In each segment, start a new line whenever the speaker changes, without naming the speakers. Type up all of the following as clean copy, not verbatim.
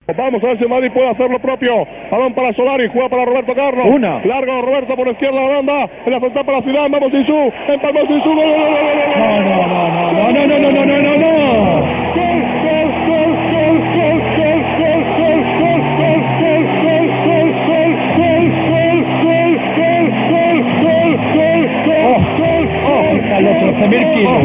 Vamos a ver si Madrid puede hacer lo propio. Balón para Solari, juega para Roberto Carlos. Largo Roberto por izquierda la banda. En la frontal para Zidane, vamos Zizou. Empalmó Zizou.
No. Al otro, Samir Kino.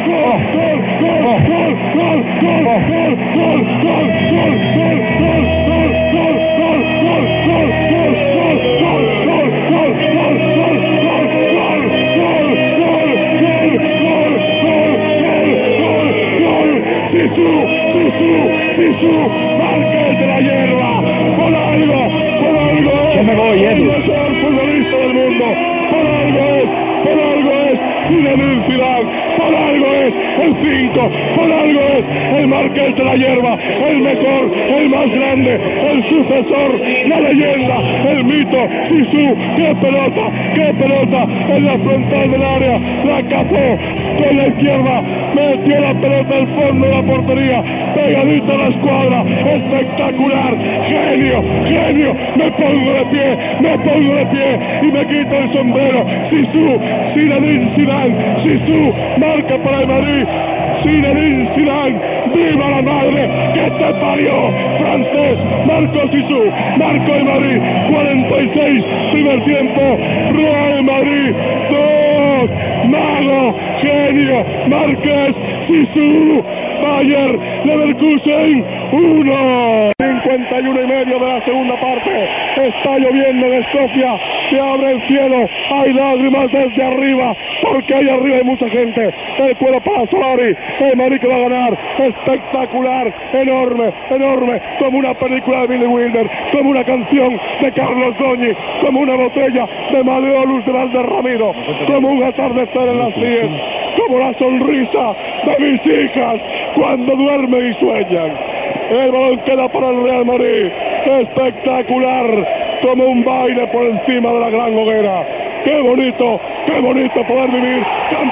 Zizou, Márquez de la hierba, por algo
Yo me voy,
el mejor futbolista del mundo, por algo es Zinedine Zidane, por algo es el 5, por algo es el Márquez de la hierba, el mejor, el más grande, el sucesor, la leyenda, el mito. Zizou, qué pelota en la frontal del área, la cazó con la izquierda, metió la pelota al fondo de la portería, pegadita a la escuadra, espectacular, genio, me pongo de pie y me quito el sombrero. Zizou, Zinedine Zidane, Zizou, marca para el Madrid, Zinedine Zidane, viva la madre que te parió, francés, marcó Zizou, marcó el Madrid, 46, primer tiempo, Real Madrid, 2, Mago, genio, Márquez, Zizou, Bayer Leverkusen, 1. 51:30 de la segunda parte. Está lloviendo en Escocia, se abre el cielo, hay lágrimas desde arriba, porque ahí arriba hay mucha gente. El cuero para Solari, el Madrid que va a ganar, espectacular, enorme, como una película de Billy Wilder, como una canción de Carlos Goñi, como una botella de Maleolus de Valderramido, como un atardecer en las sien, como la sonrisa de mis hijas cuando duermen y sueñan. El balón queda para el Real Madrid, espectacular, como un baile por encima de la gran hoguera. Qué bonito poder vivir.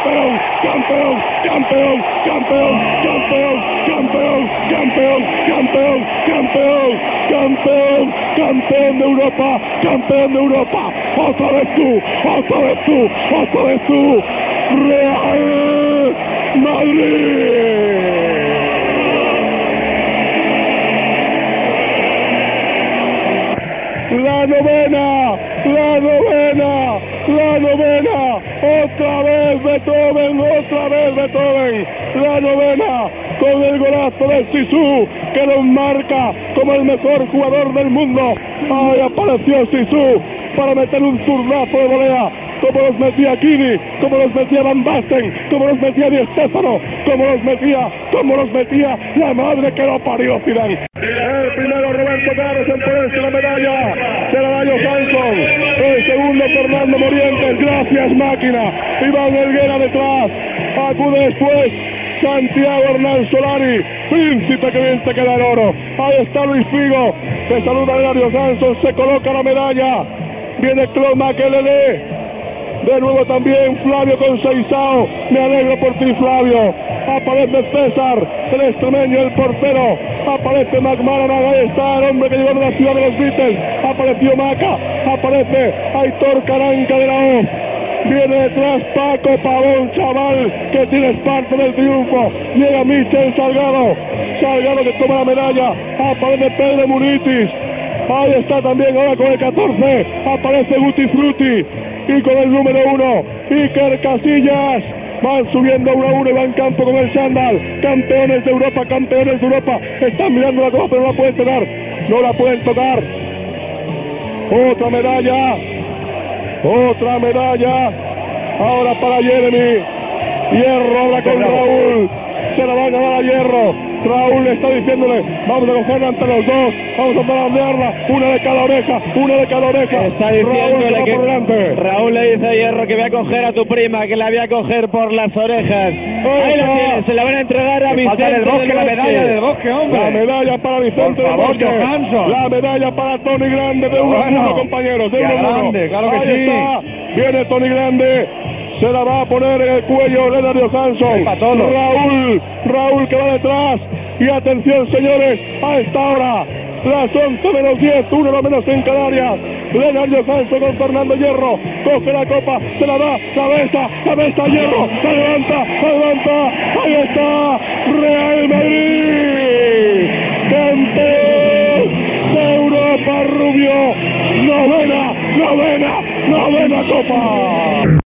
Campeón de Europa, otra vez tú, Real Madrid. La novena, otra vez Beethoven, la novena, con el golazo de Zizou, que lo marca como el mejor jugador del mundo. Ahí apareció Zizou para meter un zurdazo de volea, como los metía Kini, como los metía Van Basten, como los metía Di Stéfano, como los metía la madre que lo parió Zidane. El primero Roberto Carlos en ponerse la medalla, se la da Johansson. El segundo Fernando Morientes, gracias máquina. Iván Helguera detrás, acude después Santiago Hernán Solari, príncipe, que bien te queda el oro. Ahí está Luis Figo, te saluda Hilario Santos, se coloca la medalla. Viene Claude Makelele. De nuevo también Flavio Conceição, me alegro por ti, Flavio. Aparece César, el extremeño, el portero. Aparece McManaman, ahí está el hombre que llegó de la ciudad de los Beatles. Apareció Maca, aparece Aitor Caranca de la O. Viene detrás Paco Pavón, chaval, que tienes parte del triunfo. Llega Michel Salgado que toma la medalla. Aparece Pedro Munitis. Ahí está también ahora con el 14. Aparece Guti Frutti. Y con el número 1, Iker Casillas. Van subiendo 1-1 y van campo con el Sandal. Campeones de Europa. Están mirando la copa, pero no la pueden tocar. No la pueden tocar. Otra medalla. Ahora para Jeremy. Hierro ahora con Raúl. Se la van a dar a Hierro. Raúl le está diciéndole, vamos a cogerla entre los dos, vamos a balancearla, una de cada oreja.
Está diciéndole que Raúl le dice a Hierro que voy a coger a tu prima, que la voy a coger por las orejas. Ahí la tiene, se la van a entregar a Vicente del Bosque.
La medalla del Bosque, hombre.
La medalla para Vicente del Bosque. La medalla para Tony Grande, de 1-1, compañeros, de 1-1.
Claro que
ahí
sí.
está, viene Tony Grande. Se la va a poner en el cuello Lennart Johansson. Raúl que va detrás. Y atención, señores, a esta hora las 11:10, 1 menos en Canarias. Leonardo Sancho con Fernando Hierro, coge la copa, se la da, cabeza Hierro, se levanta, ahí está, Real Madrid, campeón de Europa, Rubio, novena copa.